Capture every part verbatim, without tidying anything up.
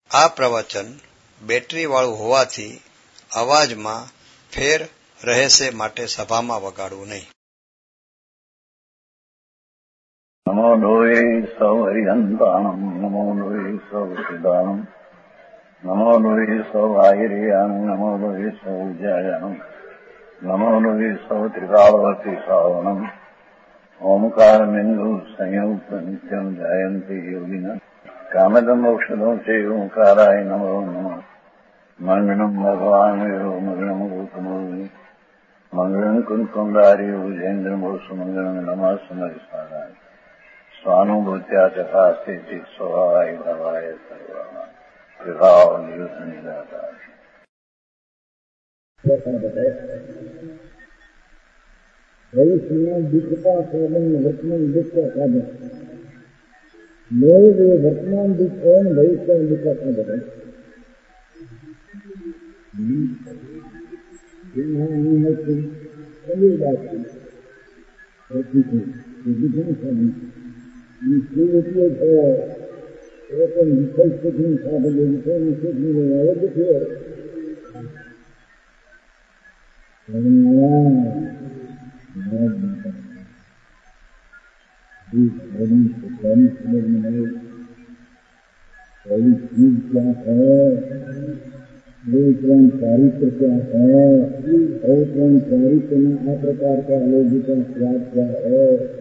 આ પ્રવચન બેટરી વાળું હોવાથી અવાજમાં ફેર રહેશે, માટે સભામાં વગાડવું નહીં. નમો લોહે સૌ હરિહંતાણમ, નમો લોહે સૌ સિદ્ધાણમ, નમો લોહે સૌ આહિર્યાણમ, નમો લોહે સૌ જયાણમ, નમો લોહે સૌ ત્રિકાળવતી શ્રાવણમ. ઓમકાર બિંદુ સંયુક્ત નિત્યમ જાયંતિ યોગિના કામદમ મોક્ષદમ છે ઓંકારાય નમો નમઃ. મંગળમ ભગવાન વિરો મંગળમ ગૌતમોની મંગળમ કુંકુંડારી ભુજેન્દ્રમોષ મંગળમ નમઃ સમરિસારાય સ્વાનુભૂત્યા તથા સ્થિતિ સ્વભાવાય ભવાય સર્વમાં વિભાવ નિયુદ્ધ નિરાકાર. ભવિષ્યમાં દુઃખતા સાધન વર્તમાન દુઃખ का साधन. लोग ये वर्तमान दुख है, भविष्य में दुख का साधन है. सभी बात है साधन चीज क्या है, दूसरा चारित्र क्या है, और चारित्र में आ प्रकार का अलौकिक स्वाद क्या है.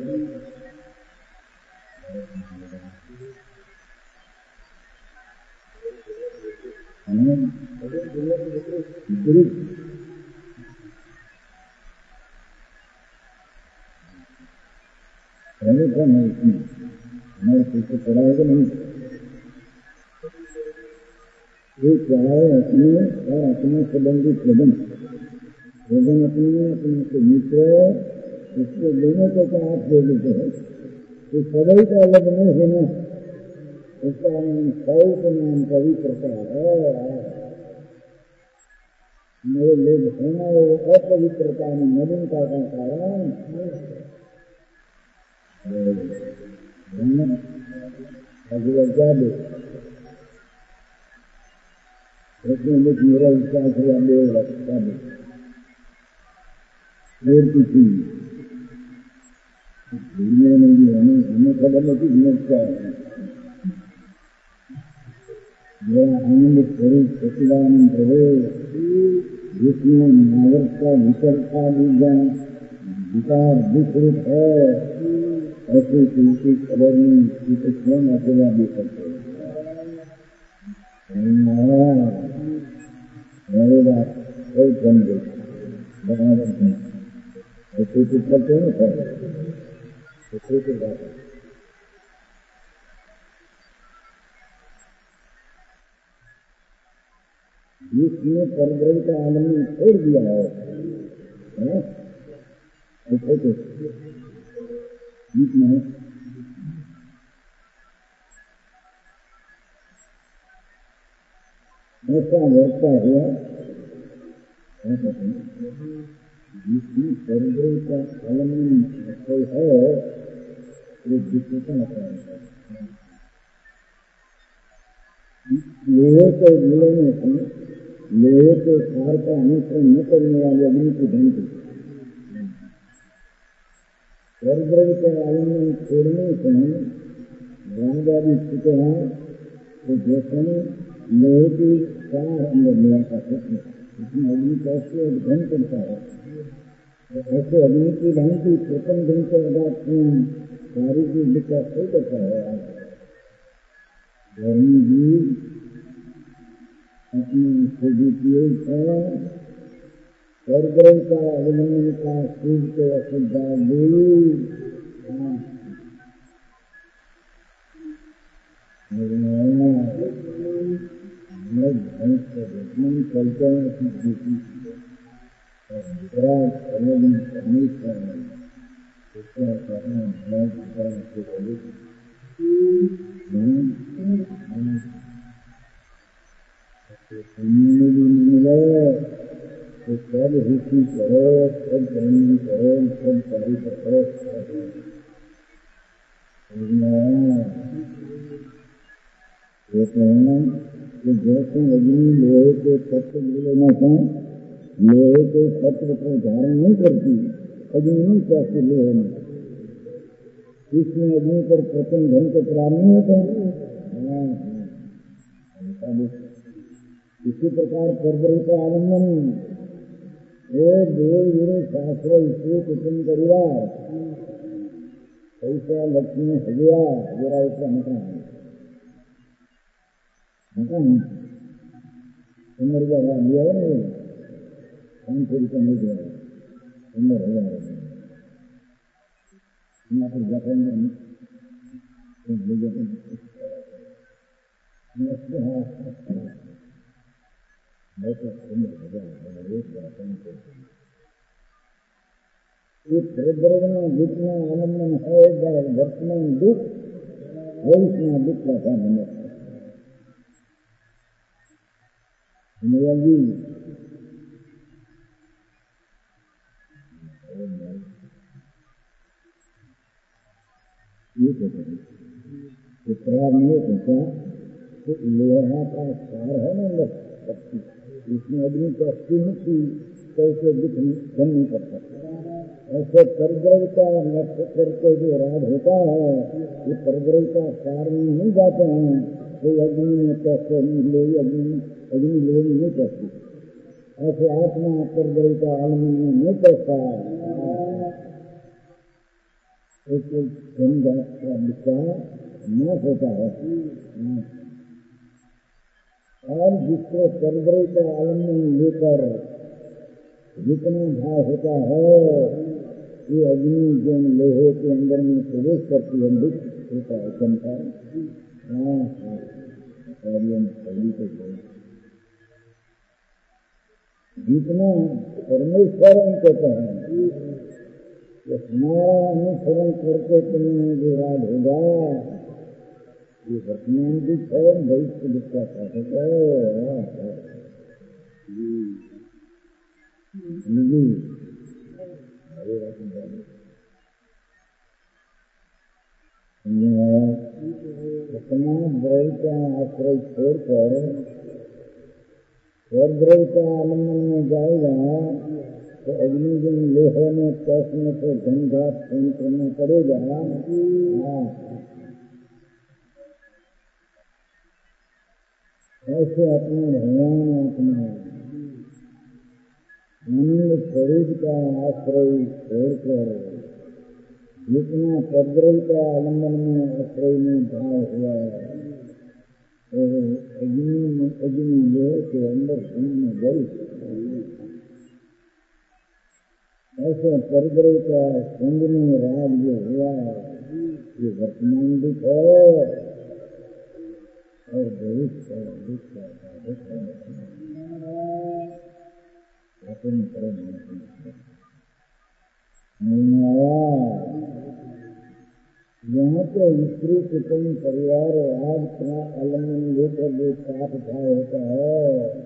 हमें क्या नहीं इसमें हमारे पीछे पढ़ाएगा नहीं. एक चाहे अपने और अपने संबंधित प्रबंध प्रबंध अपने अपने के मित्र उसको लेने को क्या आप दे देते हैं. तो सभी का अलग नहीं है ना. उसका नाम सौ का नाम पवित्रता है. मेरे लोग होना वो अपवित्रता में नवीनता का कारण जादू उसमें मुझ मेरा विश्वास हुआ मेरे लगता है और किसी दुनिया में भी हमें हमें खबर नहीं मिलता है. मेरा आनंद स्वरूप सच्चिदानंद प्रभु जिसमें नागरिकता विचलता विज्ञान विकार विकृत है, ऐसे किसी खबर में किसी स्वयं अकेला भी सकते हैं. मेरे बात कोई कम दे बराबर है. ऐसे कुछ करते हैं सर ऐसे की बात है. जिसने परब्रह्म का आलम छोड़ दिया है ऐसे तो बीच में ऐसा वर्ता हुआ जिसमें परब्रह्म का आलम कोई है वो दिखता है. लोहे के जिले में लोहे के सार का अनुसरण न करने वाले अग्नि की घंटी परब्रह्म के आलम में छोड़ने से राजा भी चुके हैं. तो जैसे लोहे की सार अंदर मिला का सकते इसमें अग्नि कैसे अध्ययन करता है. ऐसे अग्नि की घंटी प्रथम दिन के बाद सारी की विकास हो करता है. धर्मी जी अपने सदुपयोग है परब्रह्म का अवलंबन का सूर्य को अश्रद्धा देवी भगवान चलते हैं अपनी ड्यूटी और दूसरा अवलंबन करने का उसका करना बहुत तरह से करें. मिले तो सब हिस्सी करो, सब करनी करो, सब कार्य करो. ये कहना कि जैसे अग्नि लोहे के तत्व लेना चाहें, लोहे के तत्व को धारण नहीं करती, अग्नि नहीं चाहती लोहे में, इसमें अग्नि पर प्रथम धन के प्राण नहीं होते हैं। इसी प्रकार परब्रह्म का आलम्बन एक देव गुरु शास्त्र इसलिए कुटुंब परिवार ऐसा लक्ष्मी हजया जरा ऐसा मकान मकान उम्र का लिया है ना, पाँच सौ रुपये नहीं दिया उम्र हो जाए यहाँ पर जाते हैं में जितना आनंदन है वर्तमान दुख भविष्य दुख का साधन है। ये कहते खराब नहीं होता लोहा का सार है ना शक्ति, इसमें अग्नि की अस्थि मुक्ति कैसे दुख बन नहीं करता। ऐसे परब्रह्म का नक्षत्र के जो राज होता है ये परब्रह्म का सार में नहीं जाते हैं, कोई अग्नि में कैसे लोही अग्नि अग्नि लोही नहीं करती, ऐसे आत्मा परब्रह्म का आलम्बन में नहीं करता। एक धनजात का विचार नाश होता है और जिसको परब्रह्म का आलम्बन लेकर जितना भाव होता है ये अग्नि जो लोहे के अंदर में प्रवेश करती है दुख होता है चमका। हाँ हाँ जितना परमेश्वर कहते हैं हमारा अनुसरण करके तुम्हें जो राज होगा ये वर्तमान दुख है भविष्य दुख का साधक है। अपना ब्रह्म का आश्रय छोड़कर और ब्रह्म का आलम्बन में जाएगा तो अग्नि दिन लोहे में कैसने को धनघाट फोन करना पड़ेगा। ऐसे अपना भगवान अपना आनंद स्वरूप का आश्रय छोड़कर जितना परब्रह्म का आलम्बन में आश्रय में भाव हुआ तो अग्नि अग्नि लोहे के अंदर में गई ऐसे परब्रह्म का संग में राज जो हुआ ये वर्तमान दुख है और भविष्य दुख का साधक है। यहाँ तो स्त्री कुटुंब परिवार राज का आलम्बन लेकर जो साथ भाव होता है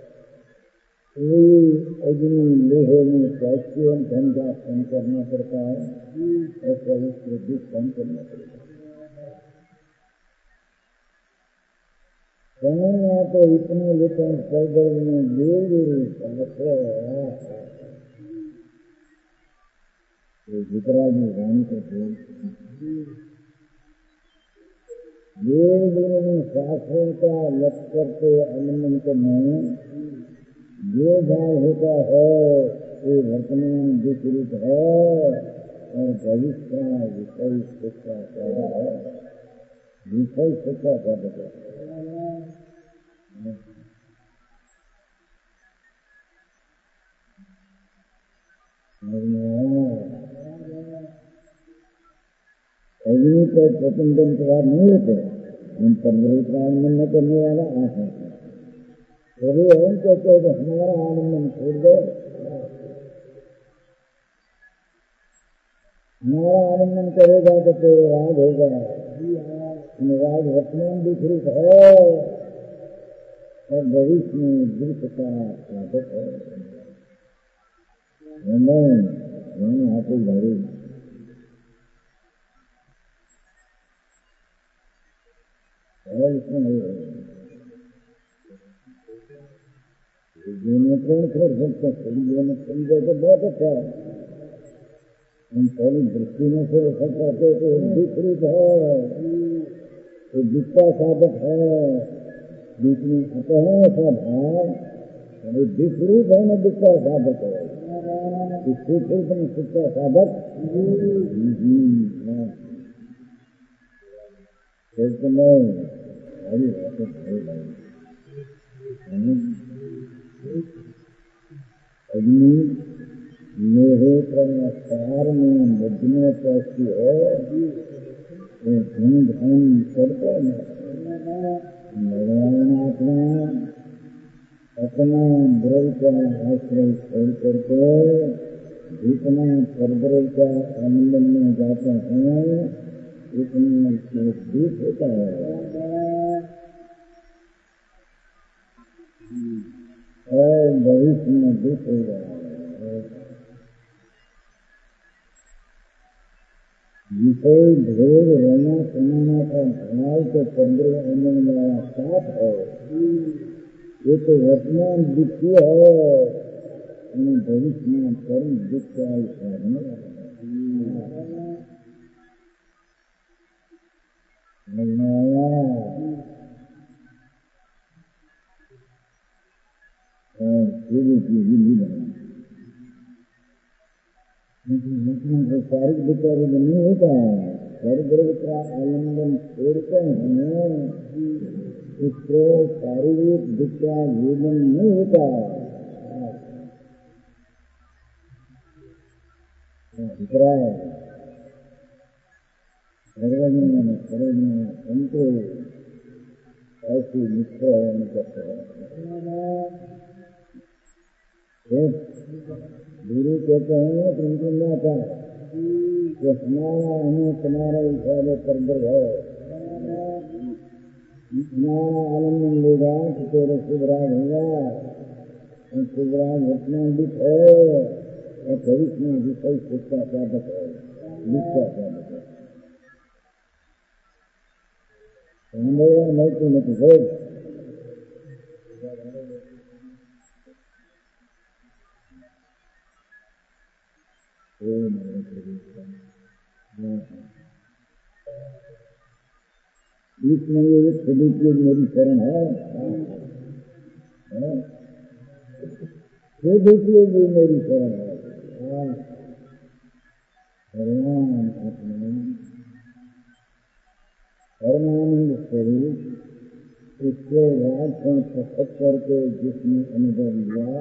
अग्नि लोहे में कैसे धन का कम करना पड़ता है ऐसा उसको दुख कम करना पड़ता है। यहाँ तो इतने लेकिन पैदल में जितरा में रानी को में शास्त्रों का लक्ष्य करते आलम्बन करने जो भाव होता है वो वर्तमान विपरीत है और भविष्य विषय शिक्षा का है विषय शिक्षा का बता अग्नि को प्रथम दिन के बाद नहीं होते हम परब्रह्म का आनंद न करने वाला आशा अरे हम कहते हैं हमारा आनंद छोड़ दे, हमारा आनंद करेगा तो तेरे राज होगा। राज वर्तमान विपरीत है और भविष्य में दुख का साधक है। नहीं आते घरे इसमें नहीं है जीवन कौन कर सकता है? जीवन समझे तो बहुत अच्छा है। हम पहली दृष्टि में से सब कहते तो विपरीत है, तो दिक्का साधक है, बीच में अतः ऐसा भाव विपरीत है न दिक्का साधक है। विपरीत में शिक्षा साधक नहीं। अरे अग्नि मेरे प्रकार में बदने कैसी है, धन धन करते भगवान आत्मा अपना द्रव का आश्रय छोड़ करके जितना परद्रव का आनंद में जाते हैं उतना दुख होता है और भविष्य में दुख हो रहा है। विषय भोग रहना सुनाना का भाव तो चंद्र आनंद वाला साथ है, ये तो वर्तमान दुखी है, भविष्य में परम दुख का साधन सारी विचार नहीं होता है। सर्वग्रह का आलम्बन छोड़ते हैं उसको शारीरिक दुख का जीवन नहीं होता। दूसरा सर्वज्ञ सर्वज्ञ उनको ऐसी मित्र करते हैं। गुरु कहते हैं कि उनको ना पाए कि हमारा हमें तुम्हारा इशारे पर दर है, हमारा आनंद लेगा तो तेरे शुभराज होगा, और शुभराज घटना दुख है और भविष्य में भी कई शिक्षा साधक है, दुख का साधक है। नहीं तो नहीं है इसमें ये खुदी की मेरी शरण है, खुदी की भी मेरी शरण है। भगवान अपने परमानंद स्वरूप इसके बाद से प्रकट करके जिसने अनुभव लिया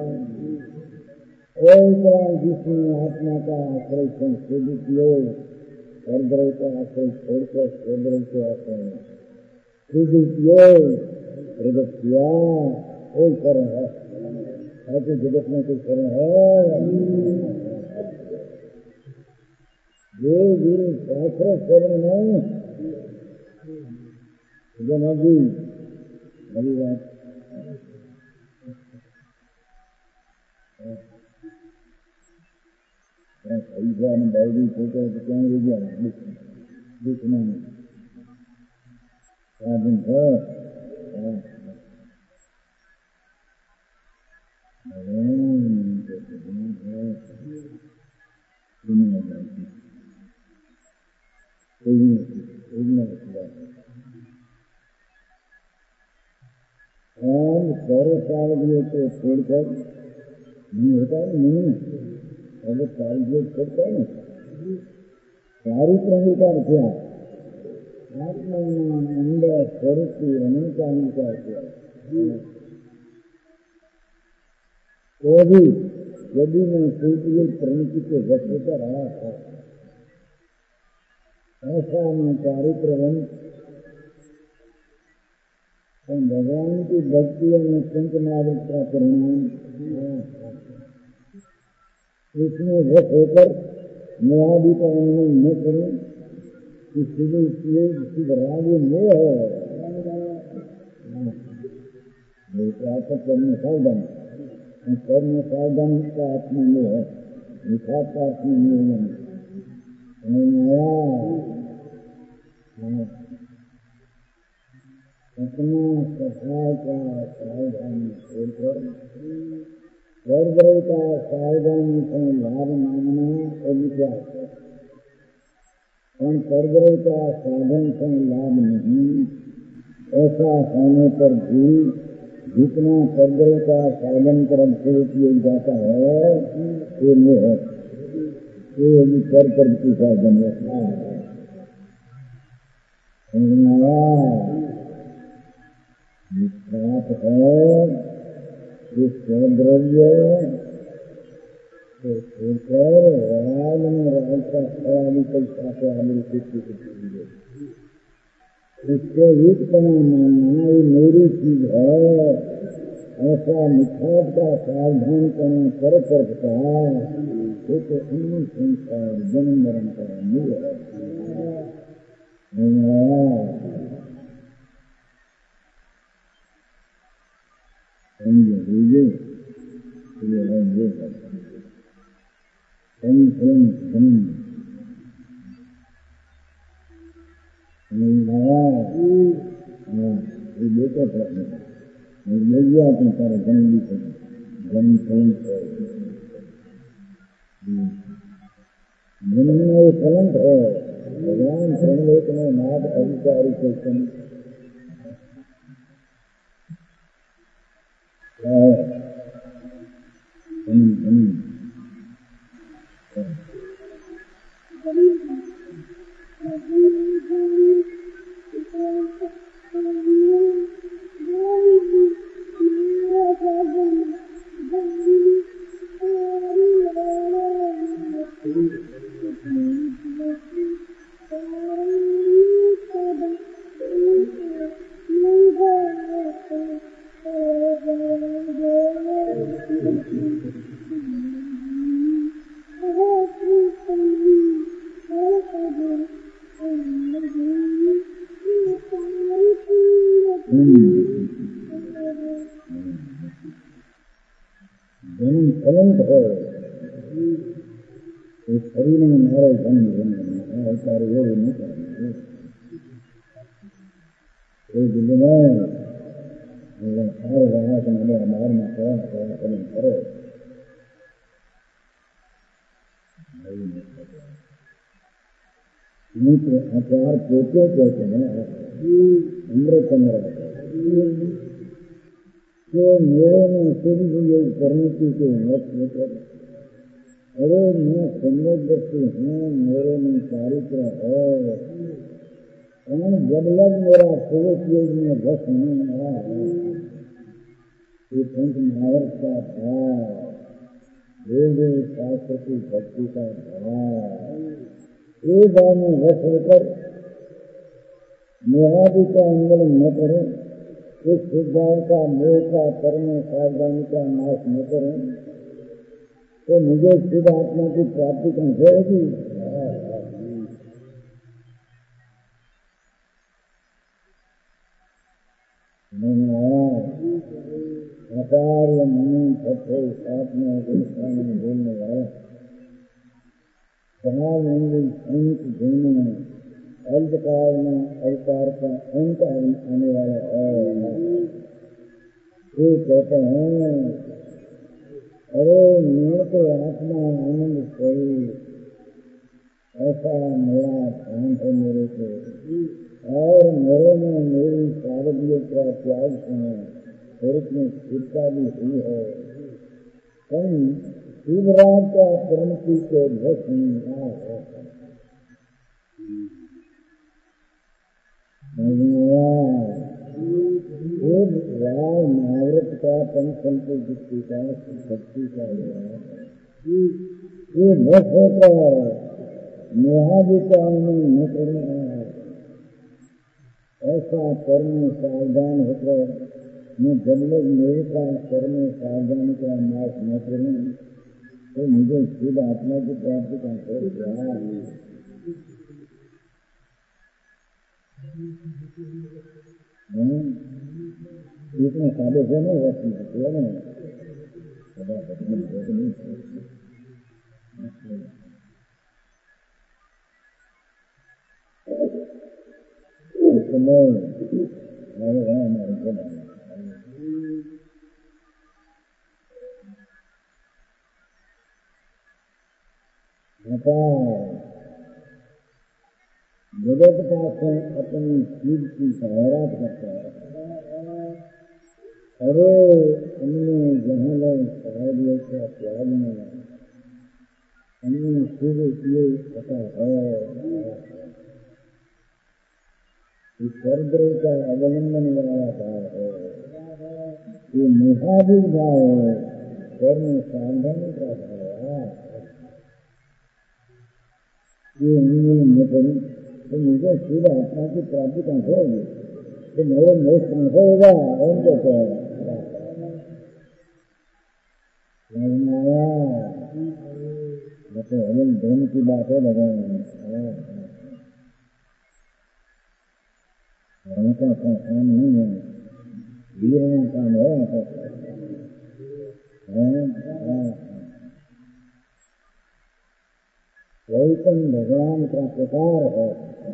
और जिसने आत्मा का आश्रय संशोधित किए परद्रव का आश्रय छोड़कर परद्रव के आश्रय शोधित किए प्रगट किया कोई शरण है, ऐसे जगत में कोई शरण है ये गुरु शास्त्र शरण नहीं नदी नदी बात ऐसा ने डायरी छोटे तो क्या हो गया दुख नहीं साधन है और सौरभ सावधियों को छोड़कर नहीं होता नहीं सौरभ सावधियों छोड़ता है ना चारित्र अंगीकार किया आत्मा अंदर स्वरूप की रमण का अंगीकार किया तो भी यदि मैं सूर्य प्रणति के वस्त्र पर रहा था ऐसा मैं चारित्र भगवान की भक्ति और निश्चिंत नागरिक का परिणाम इसमें वश होकर न्यायाधि का अनुमान न करें कि शुभ शुभ राग में है करने सावधान करने सावधान का आत्मा में है विकास का आत्मा में आया अपना स्वभाव का सावधानी छोड़कर स्वर्ग का सावधानी से लाभ मांगना और विश्वास है। स्वर्ग का साधन से लाभ नहीं, ऐसा होने पर भी जितना स्वर्ग का साधन कर उपयोग जाता है वो नहीं है, वो भी कर कर की साधन है। विश्वास है कि स्वद्रव्य तो छोड़कर राज में राज का खड़ा निकल पाते आलू की इससे एक समय मानना ये मेरी चीज है, ऐसा निखात का सावधान करना कर करता ये तो अन्य संसार जन्म मरण का मूल है। जन्म में कलंक है, भगवान संवेद में नाद अधिकारी को कलंक है, इस शरीर में हमारे जन्म जन्म ऐसा योग नहीं करेंगे। एक दिन में सारे रहा कि मैंने हमारे में कौन कौन कलम करे मित्र आचार पोते कहते हैं अमृत अमृत के मेरे में सिद्ध योग करने की कोई मत नहीं। अरे मैं संवेदशी हूँ, मेरे में चारित्र है, जब लग मेरा पुरुष योग में बस नहीं आया है ये संत महावर का भाव, वेद शास्त्र की भक्ति का भाव, एक बार में वश होकर मोहादि का अंगल न करें, इस सिद्धांत का मोह का कर्म सावधानी का नाश न करें तो मुझे शुद्ध आत्मा की प्राप्ति कहाँ होगी। आचार्य मनी सत्य आत्मा के सामने बोलने वाला समाज में संत जीवन में अल्पकाल में अवतार का अंत आने वाला है। ये कहते हैं अरे मैं तो आत्मा आनंद स्वरूप, ऐसा मेरा ध्यान है मेरे को, और मेरे में मेरी शारदीय का त्याग है, स्वरूप में स्थिरता भी हुई है। कहीं शिवराज का क्रमती के भस नहीं है। राय महाव्रत का पंचम को दृष्टि का भक्ति का ये भस होकर मोहादि का न करना है, ऐसा कर्म सावधान होकर मैं जब लोग मेरे का कर्म सावधान का नाश न करूँ तो मुझे शुद्ध आत्मा की प्राप्ति का है। इतने सादे से नहीं रहती है ना, हमारे यहाँ हमारे को डाला जगत पास अपनी चीज की सहायता करता है। अरे उनमें जहाँ लोग सहाय का त्याग में उनमें शुभ उपयोग होता है। इस सर्वद्र का अवलंबन वाला भाव है, ये मुहादिक भाव है, कर्म सावधानी का भाव है। ये उन्हें नहीं तो मुझे शुद्ध आत्मा की प्राप्ति कहाँ होगी, तो मेरे मोक्ष कहाँ होगा, उनको क्या तो अगल धर्म की बात है भगवान का काम नहीं है, वीर काम है। वैतन भगवान का प्रकार है।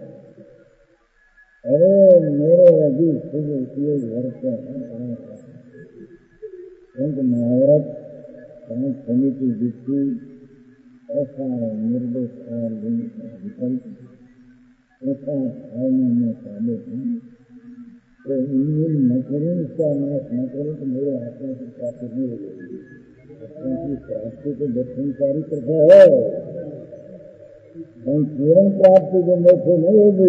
अरे मेरे अभी शुभ उपयोग वर्ष महाव्रत पांच समिति दृष्टि ऐसा निर्देश और विकल्प ऐसा भावना में शामिल हूँ, तो इन न करूँ, इसका नाश न करूँ तो मेरे आत्मा की प्राप्ति नहीं होगी। आत्मा की प्राप्ति को दक्षिणकारी प्रथा है, पूर्ण प्राप्ति जो मोक्ष नहीं होगी।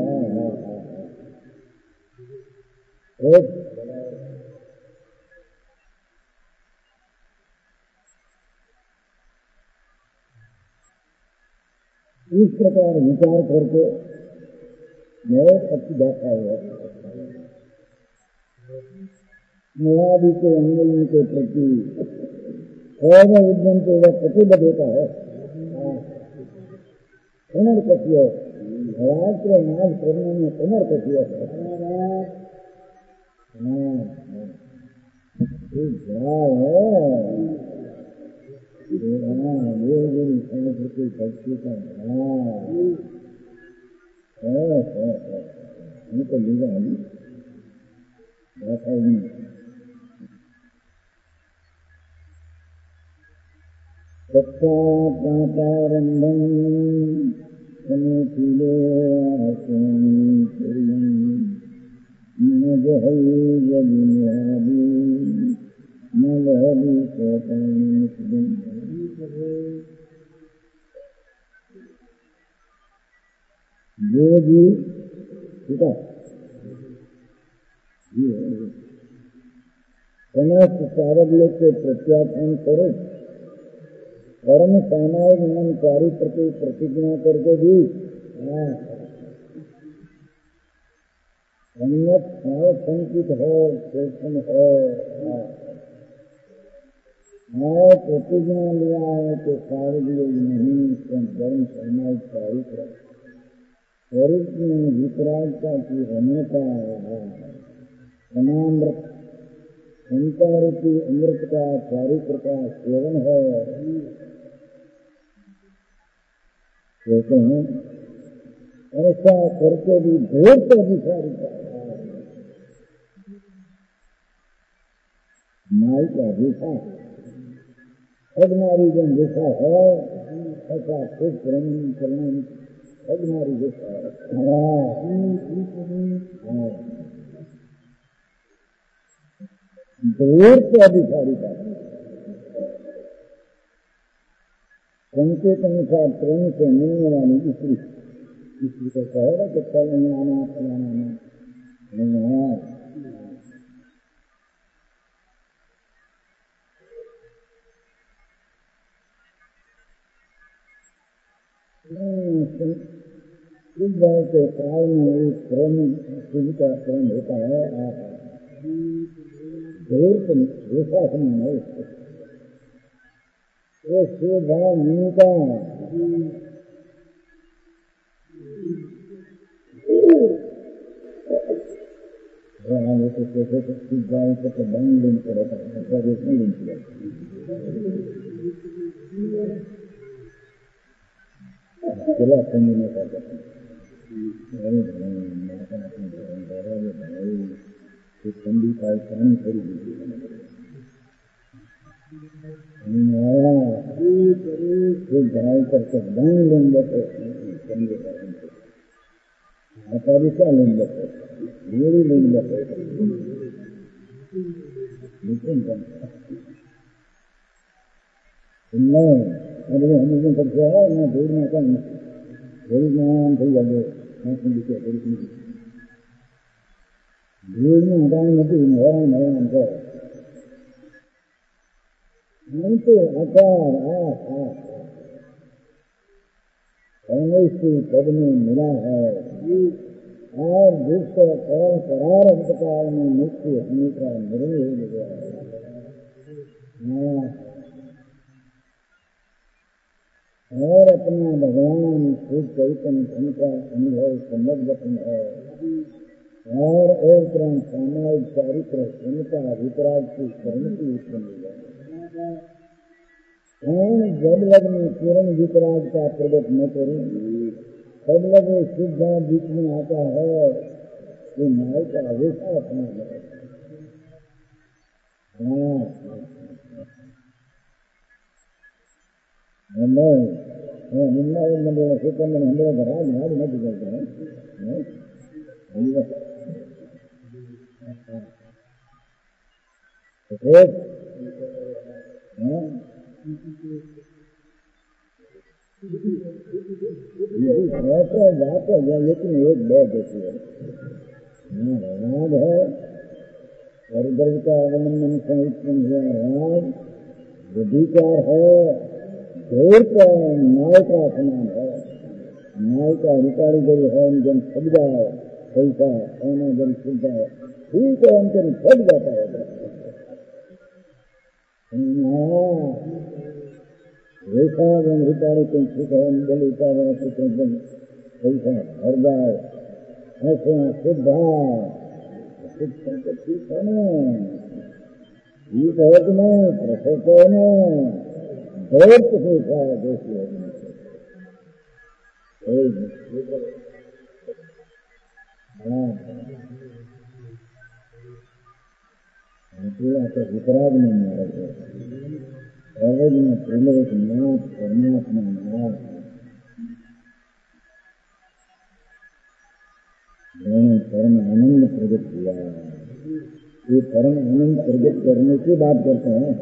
इस प्रकार विचार करके मैं अच्छी व्याख्या है। मुआदि के अंगों के प्रति सर्व उद्यम से वह प्रतिबद्ध होता है। पुनर्कथ्य राष्ट्र नाश करने में पुनर्कथ्य है। भाव है ये गुरु संस्कृति भक्ति का भाव है। तो लिखा है सत्तारंभम समीचीले न जहै जलियादि न लहरी जो भी ठीक है समस्त सारद लोग के प्रत्याख्यान करे, कर्म सामायिक मन कार्य प्रति प्रतिज्ञा करके भी संगत है, संकित है, चेतन है, मैं प्रतिज्ञा लिया है कि कार्य लोग नहीं कर्म सामायिक कार्य शरीर में विपराधता की रमणता समामृत संसार की अमृत का चारित्र का सेवन है। कहते हैं ऐसा करके भी ढेर से अधिकारी का नाई का देखा अगनारी जन देखा है, ऐसा खुद प्रेम करना अगनारी देखा है। ढेर से अधिकारी का संकेत अनुसार प्रेम से मिलने वाली स्त्री स्त्री को कहेगा कि कल नहीं आना, फलाना नहीं आना। इस बात के काल में एक प्रेम शिव का प्रेम होता है। ढेर से विश्वास में नहीं वो शिव भाव मिलता कैसे तो शिव भाव को तो बंद दिन पड़ता है, ऐसा रेट नहीं दिन पड़ेगा। चला समझने का ठंडी पाकिस्तानी खड़ी ढाई करके दान लेंगे तो क्या लेंगे मेरी लेंगे लेकिन नहीं अरे हमें करते है मैं ढूंढना का थोड़ी नाम थी जाए मैं लिखे ढूंढना हटाने नहीं नया नया अंतर नहीं तो आकार आ परमेश्वर पद में मिला है और जिसको और करार अंतकाल में मुक्ति होने का निर्णय हो गया है और अपना भगवान खुद चैतन्य धन का अनुभव समर्पण है और एक तरह सामाजिक चारित्र उनका वितराग की शरण की उत्पन्न जब लग में किरण वितराग का प्रकट न करें तब लग सिद्धा बीच में आता है कि नाय का हमेशा अपना है निन्ना मंदिर सुतन मंदिर घराज नाड़ मत करते हैं बात है लेकिन एक बात होती है राग है और गर्व का अवलंबन से उत्पन्न हुआ राग विधिकार है देर का न्याय का समान है न्याय का अधिकारी जब है जन छप जाए पैसा सोना जन छुप जाए ठीक है उनके छप जाता है वैसा जन अधिकारी को छुप है जल उतारा जन पैसा भर जाए ऐसे शुद्धा शिक्षण को ठीक है ना ठीक है कि नहीं प्रसव है ना बहुत कुछ है देखिए वितराग में मारा गया में पहले एक नाथ परमात्मा मारा मैंने परम आनंद प्रकट किया ये परम आनंद प्रकट करने की बात करते हैं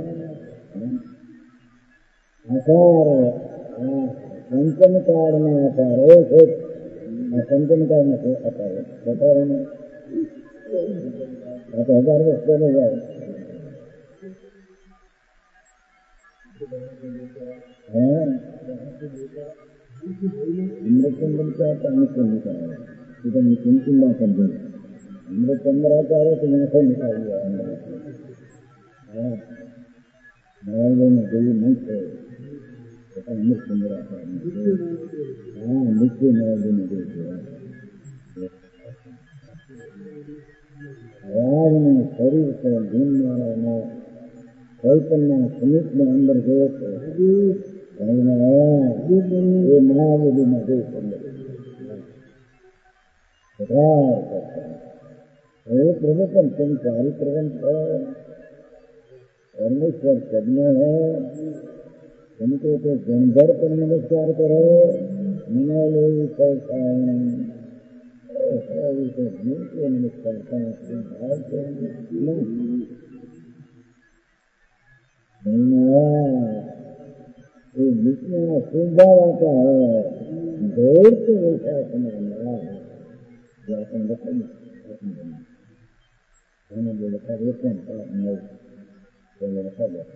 आकार पंचम कार में आकार है पंचम कार में आकार है बता रहे हैं आप हजार वर्ष पहले जाए अमृतचंद्र क्या अमृतचंद्र का है इधर चिंता समझे अमृतचंद्र आता है तो यहाँ से निकाल दिया मोबाइल में कोई नहीं थे अमृतचंद्र आता है हाँ नीचे मोबाइल में देख दिया राज में शरीर से धूम मारा ना चैतन्य समीप में अंदर गए थे ये महाबोधि में देख प्रवचन संसारी प्रबंध है परमेश्वर सज्ञ है उनको तो जनभर पर नमस्कार करो मना लो पैसा नमस्कार जितना सुविधा आता है देर से वैसा समझना अपन रखें हमें जो रखा रोकन तो रखा जाता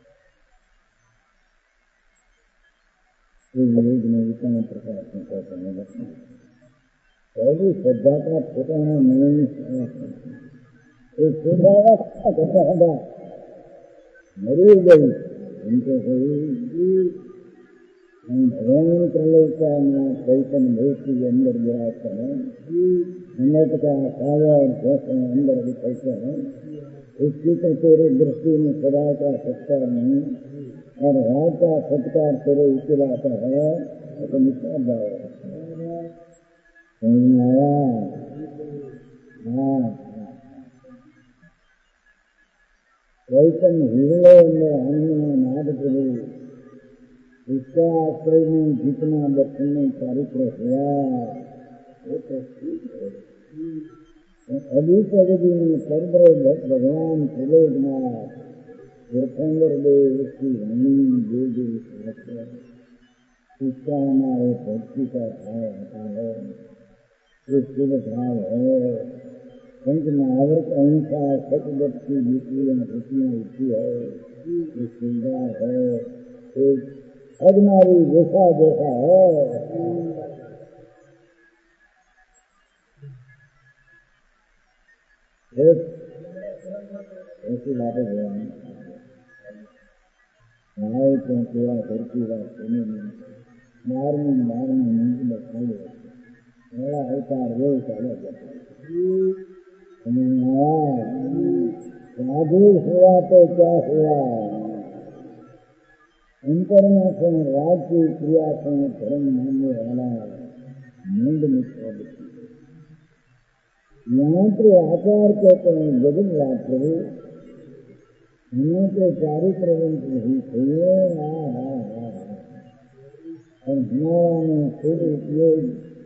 है योग में इतना प्रकार से कहते हैं पहली श्रद्धा का ठिकाना नहीं एक श्रद्धा का कहता मरी गई उनको कही हम भगवान प्रलय का चैतन्य भूत के अंदर गिराते हैं हिम्मत का काया और जैसे अंदर विचलते हैं इसकी तो तेरे दृष्टि में सदा का सत्कार नहीं और राज का सत्कार तेरे उचित आता है तो निष्ठा जाएगा समझ में आया? हाँ, वैतन हिरलो हनुमान नाद प्रभु इसका आश्रय में जितना दर्शन में चारित्र हुआ वो तो ठीक है। अभी तो यदि में परब्र भगवान त्रिलोकनाथ तीर्थंकर देव उसकी वाणी जो जो इसका हमारे भक्ति का भाव आता है, ये शुभ भाव है। पंच महावृत अहिंसा सतव्रत की जितनी अनुभूतियाँ होती है ये सुविधा है। एक अजनारी जैसा जैसा है ऐसी बातें भगवान आए क्यों सेवा करती बात सुने नहीं मारने मारने नींद बखाई बड़ा अवतार वो चला जाता राधे हुआ तो क्या हुआ अंतरमा से राज की क्रिया से धर्म मानने वाला मूड मित्र यहाँ पर आचार कहते हैं जगन राज प्रभु हमें तो चारित्र ही चाहिए। हाँ हाँ हाँ और हमारा में खुद उपयोग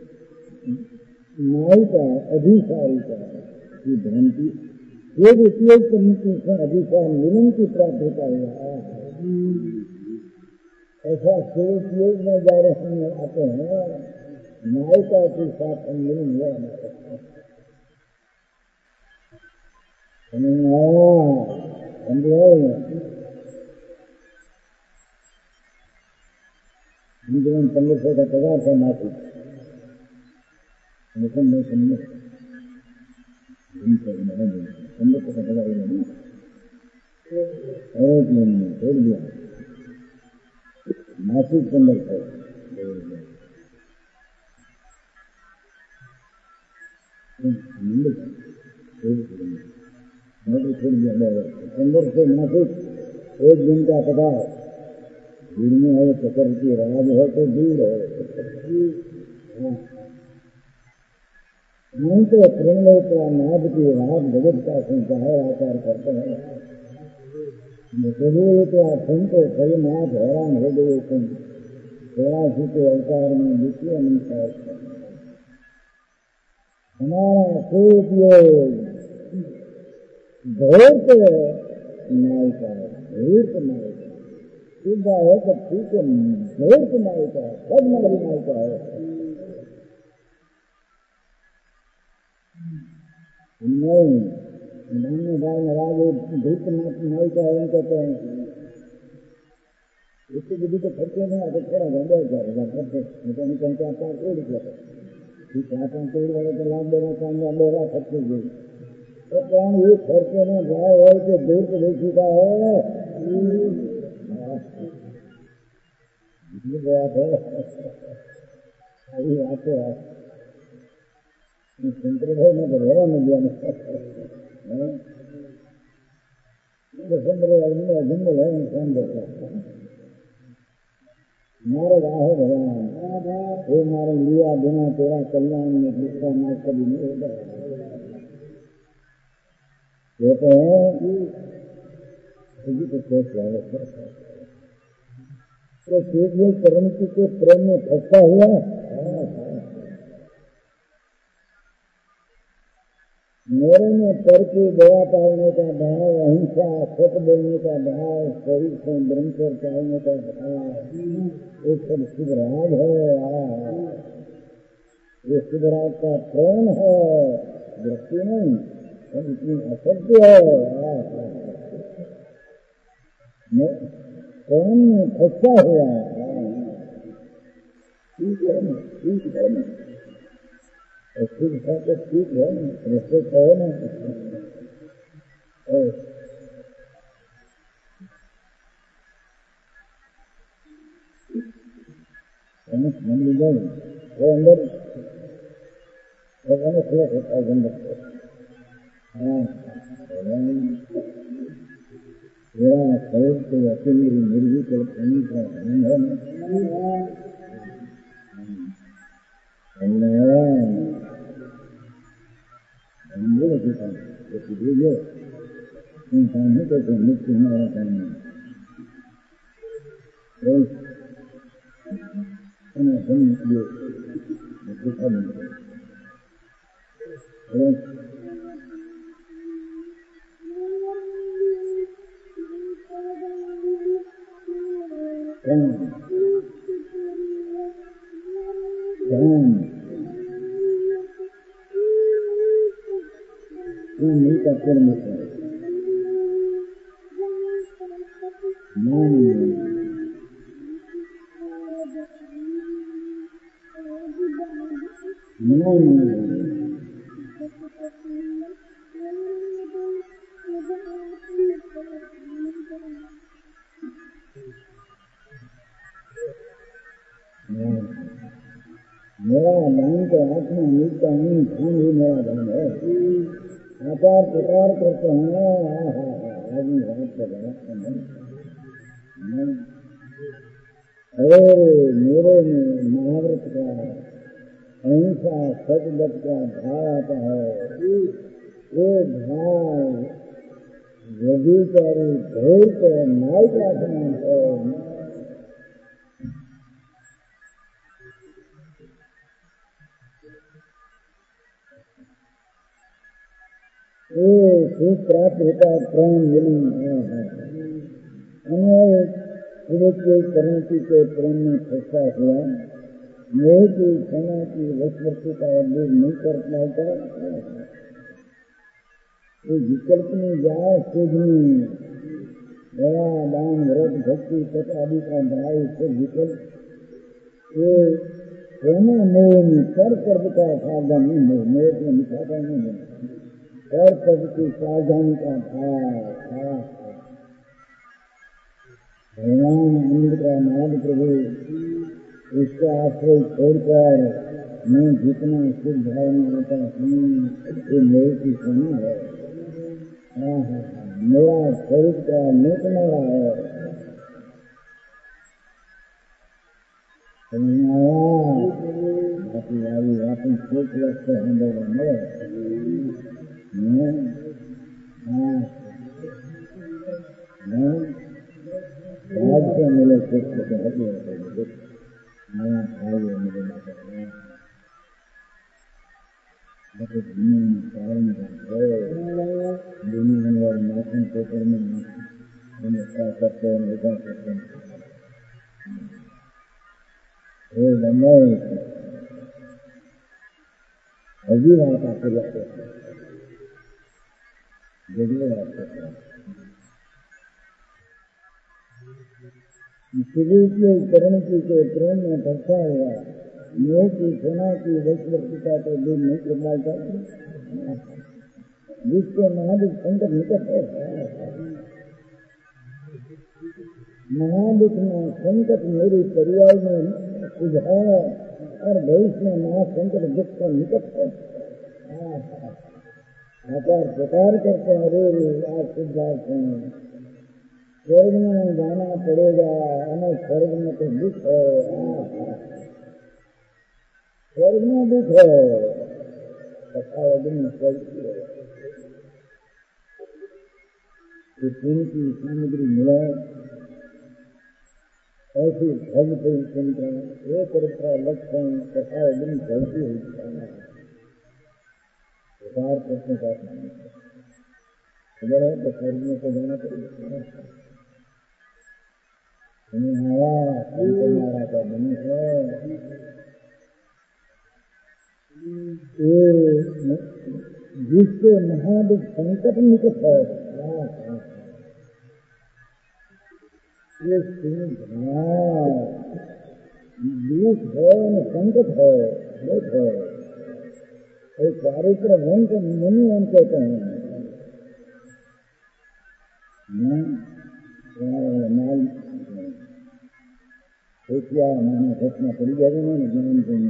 नाई का अधिकारी का की भ्रांति खुद उपयोग करने के अधिकार मिलन की प्राप्त होता हुआ ऐसा उपयोग में जा रहे हैं आते हैं नायिका के साथ सम्मिलन हुआ जीवन पंद्रह सौ का पगार था माफी लेकिन मैं समझ पंद्रह सौ का पगार एक महीने छोड़ दिया मासिक पंद्रह सौ नौकरी छोड़ दिया पंद्रह सौ मासिक एक दिन का पगार दूर में है चक्कर की राज है तो दूर है नहीं तो प्रेमलोक का नाद की रात जगत का संचार आकार करते हैं तो संतो फलनाथ हैरान हो गए तुम प्रयासी के अवतार में द्वितीय अनुसार हमारा उपयोग धैर्य नायिका है धैर्य नायिका सीधा है तो ठीक है धैर्य नायिका है सब नारी नायिका है नहीं नानी भाई महाराज धूप नायिका है कहते हैं इसकी विधि के खर्चे में आगे थोड़ा गंदा जाएगा खर्चे नहीं तो क्या पार कोई दिक्कत है ठीक है अपन कोई वाले को लाभ देना चाहेंगे मेरा खर्चे गई तो क्या ये खर्चे में जाए है कि दूर को देखी का है बात है अभी आते हैं शंकर भाई ने बधेरा में दिया जंगल है इंसान देखा मारे आहे भगवान वो मारे लिया बिना तेरा कल्याण में जिसका नाश कभी नहीं होगा कहते हैं तो सोच रहे तो सूर्य करंती के प्रेम में फंसा हुआ मेरे में पर की दया पालने का भाव अहिंसा सत बोलने का भाव शरीर से ब्रह्मचर्य पालने का भाव एक सब शुभ राग है ये शुभ राग का प्रेम है दृष्टि नहीं इतनी असत्य है प्रेम में फंसा हुआ ठीक है ना ठीक है ना ठीक है तो ठीक है ना रस्ते है ना मन ली जाए वो अंदर वो खुला होता है अंदर हाँ मेरा शरीर तो अकेली मुर्गी को पानी का है ना ये इंसान ही तो मुक्ति हमारा काम है। हम ये दिखा नहीं मिलता कर्म है मान मान मेरा दान तो आत्मा मिलता नहीं, धन ही मेरा धन है। आचार प्रकार करते हैं आदमी रात को और मेरे में महाव्रत का अहिंसा सतव्रत का भाव आता है। ये भाव व्यभिचारी भेद को नाई का समान है। सुख प्राप्त होता है प्रेम मिली हमें करण के प्रेम में फंसा हुआ मोह की क्षमा की वशवर्ती का अभ्युदय नहीं कर पाता। तो विकल्प में जाए खुदनी दया दान व्रत भक्ति तथा आदि का भाव से विकल्प ये प्रेमा मोह में कर कर्म का सावधान नहीं हो, मोह में मिठाता नहीं है और पद की सावधानी का भाव। भगवान आनंद का नाद प्रभु उसका आश्रय छोड़कर मैं जितना शुद्ध भाव में आता हूँ ये मेरे की सुनी है। मेरा शरीर का नित मेरा है। बाकी वाली वापस सोच रखते हैं मेरे राज से मिले शिक्षक नया भाई मेरे दुनिया नाचन पेपर में क्या करते हैं लेकर करते हैं अभी बात आपको लगते हैं शुरू के करण की के प्रेम में फंसा हुआ मोह की सेना की वैश्वर्तिका को दूर नहीं कर पाता जिसके महादुख संकट निकट है। महादुख में संकट मेरे परिवार में सुधार और भविष्य में महासंकट दुख का निकट है। आचार प्रकार करते हैं रे आज सिद्धार्थ हैं स्वर्ग में जाना पड़ेगा हमें स्वर्ग में तो दुख है। स्वर्ग में दुख है कथा दिन की सामग्री मिला ऐसी भज चिंता एक तरफा लक्ष्य कथा दिन चलती हुई प्रकार करने का अगर है तो स्वर्ग में तो जाना पड़ेगा। आया हमारा का मन है जिसके महादुख संकट निकट है ये दुख है संकट है दुख है एक चारित्र वन को मनी वन कहते हैं। माल सोचिया मैंने घटना पड़ी जाएगी ना ज्ञान को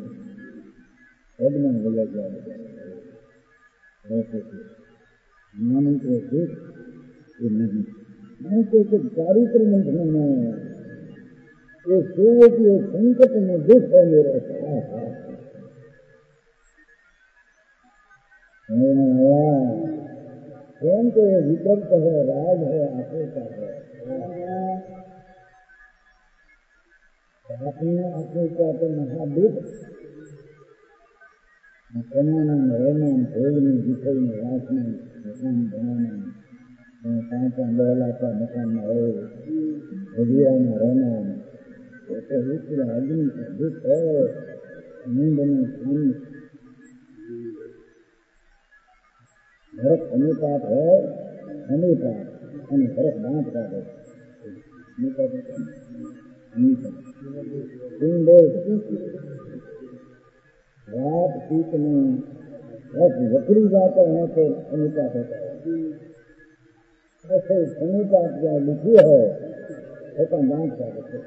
नहीं बोला जाएगा ज्ञान को दुख ये नहीं मैं तो चारित्र मंत्र में ये सोच ये संकट में दुख है मेरे स्वयं तो विकल्प है, राज है, आशंका है। अपने आशंका तो महादुख कमाना, रहना, भोगने, दिखाने, वासना, मकान बनाना, कांचा लोला का मकान में हो, हजिया में रहना, तो इसलिए आदमी का दुख है। नींद में खानी भरत अनुपात है, अनुपात અને ભરત દાંત કાઢે रात पीत में बस वकरी जाते हैं तो अनुपात होता है। ऐसे अनुपात जहाँ लिखी है होता दांत काढ़े।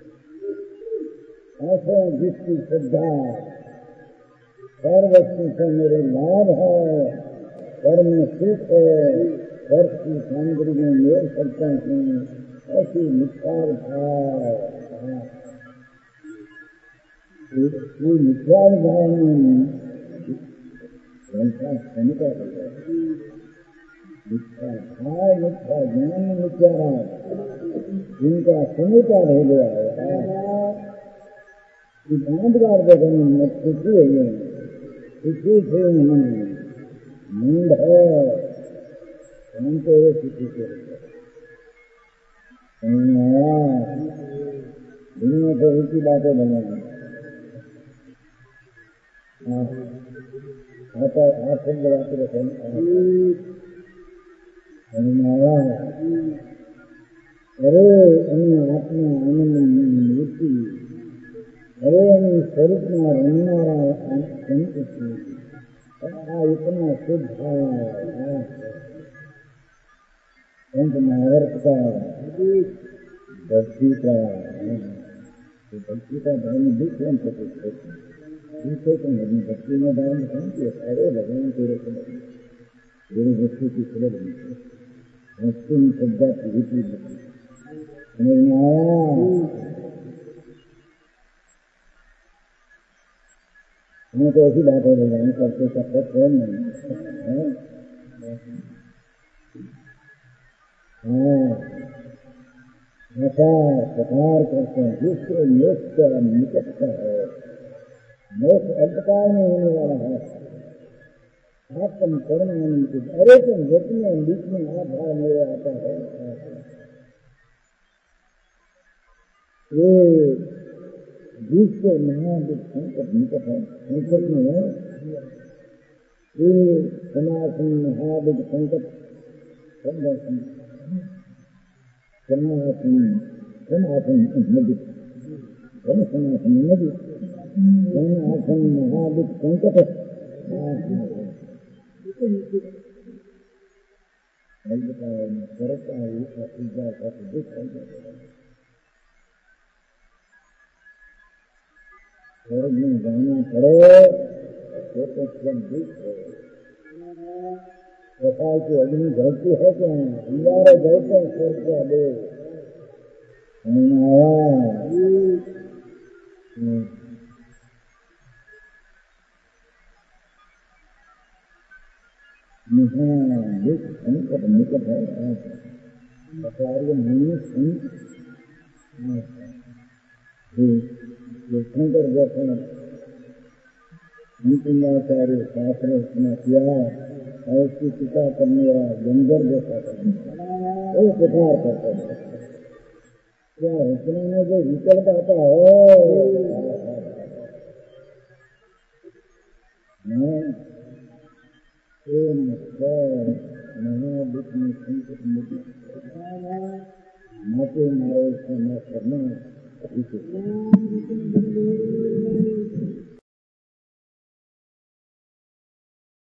ऐसे जिसकी श्रद्धा हर वस्तु से मेरे लाभ है, घर में सुख है, घर की सामग्री में मेल करता हूँ, ऐसी निखार भाव ये निखार भाव में समिता हो गया। निखार भाव निखार ज्ञान निखारा जिनका समिता हो गया है दांतगार देखने में खुशी हो गई, खुशी से नींद है हमको वो खुशी से दुनिया तो उनकी बातें बने आता आप सब लगाते रहते आया। अरे अन्य आत्मा आनंद मूर्ति, अरे अन्य स्वरूप में रमनारा संतुष्टि, इतना शुद्ध संत महावर्त का भक्ति का भक्ति का धर्म भी स्वयं दूसरे को नहीं भक्ति में धर्म समझिए। अरे भगवान तेरे को मेरे वस्तु की सुलभ वस्तु में श्रद्धा पूरी की समझ में आया। हमें तो ऐसी बात है भगवान करते सकते स्वयं नहीं। हाँ प्रचार प्रचार करते हैं जिससे मोक्ष का निकट का है, मोक्ष अल्पकाल में होने वाला है। आत्म कर्म आनंद, अरे तुम जितने बीच में आप भाव मेरे आता है ये बीच से महादुख संकट निकट है। संकट में है ये सनातन महादुख संकट सनातन सनातन सनातन नदी सनातन नदी सनातन महादुख संकट करता है पूजा का दुख स्वर्ग में जाना पड़े तो तो स्वयं दुख है। प्रकाश की अग्नि जलती है क्या? अंगारे जलते हैं स्वर्ग का दे दुख संकट निकट है। कार्य नहीं शंकर जैसे अंतिमाचार्य शास्त्र रचना किया ऐसी पिता करने वाला गंजर जैसा वो प्रचार करते हैं। क्या रचना में जो विकल्प आता है महादुख में संकट माते मारे से न करना